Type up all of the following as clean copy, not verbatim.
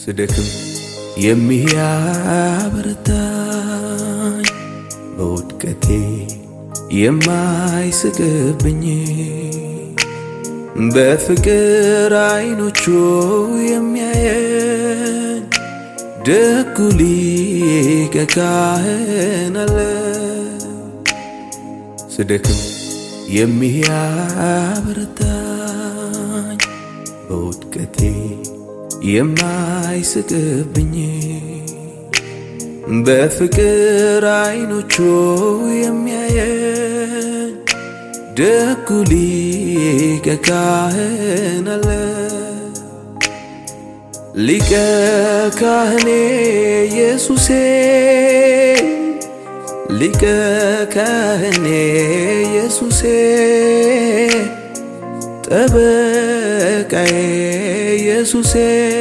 ስደክም የሚያበረታኝ በውድቀቴ የማይስቅብኝ በፍቅር አይኖቹ የሚያየኝ ደጉ ሊቀ ካህን አለ። ስደክም የሚያበረታኝ በውድቀቴ የማይስቅብኝ በፍቅር አይኖቹ የሚያየኝ ደጉ ሊቀ ካህን አለ። ሊቀ ካህኔ ኢየሱሴ ሊቀ ካህኔ ኢየሱሴ ጠበቃዬ ኢየሱሴ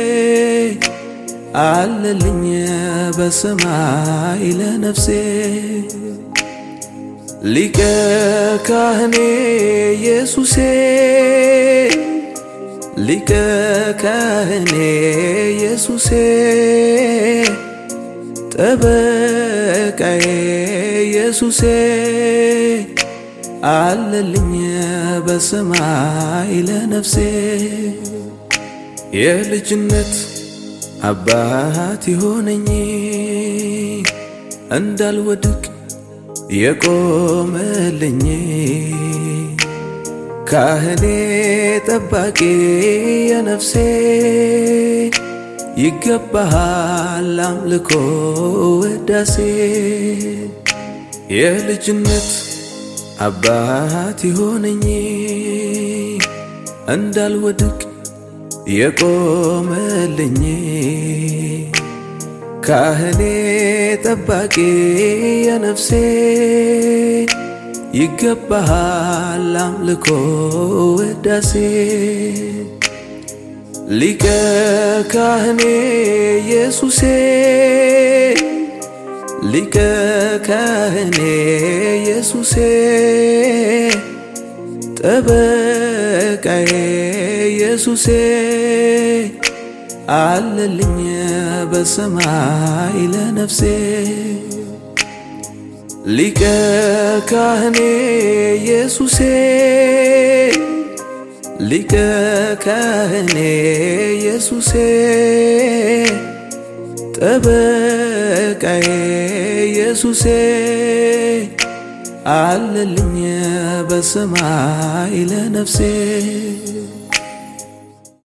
አለልኝ በሰማይ ለነፍሴ። ሊቀ ካህኔ ኢየሱሴ ሊቀ ካህኔ ኢየሱሴ ጠበቃዬ ኢየሱሴ አለልኝ በሰማይ ለነፍሴ። የልጅነት አባት ይሆነኝ እንዳልወድቅ የቆመልኝ ካህኔ ጠባቂ የነፍሴ ይገባሃል አምልኮ ውዳሴ። የልጅነት አባት ይሆነኝ እንዳልወድቅ የቆመልኝ ካህኔ ጠባቂ የነፍሴ ይገባሃል አምልኮ ውዳሴ። ሊቀ ካህኔ ኢየሱሴ ሊቀ ካህኔ ኢየሱሴ ጠበቃዬ ኢየሱሴ አለልኝ በሰማይ ለነፍሴ። ሊቀ ካህኔ ኢየሱሴ ሊቀ ካህኔ ኢየሱሴ ጠበቃዬ ኢየሱሴ አለልኝ በሰማይ ለነፍሴ።